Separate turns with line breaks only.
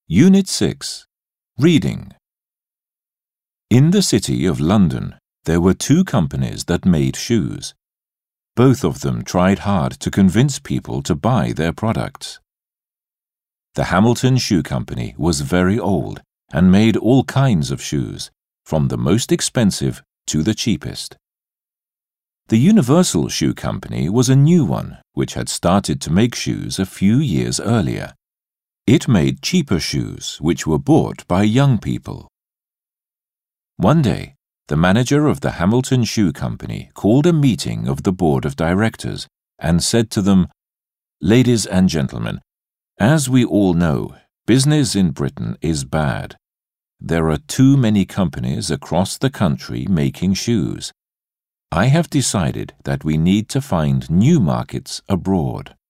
Unit 6. Reading. In the city of London, there were two companies that made shoes. Both of them tried hard to convince people to buy their products. The Hamilton Shoe Company was very old and made all kinds of shoes, from the most expensive to the cheapest. The Universal Shoe Company was a new one which had started to make shoes a few years earlier. It made cheaper shoes which were bought by young people. One day, the manager of the Hamilton Shoe Company called a meeting of the board of directors and said to them, "Ladies and gentlemen, as we all know, business in Britain is bad. There are too many companies across the country making shoes. I have decided that we need to find new markets abroad.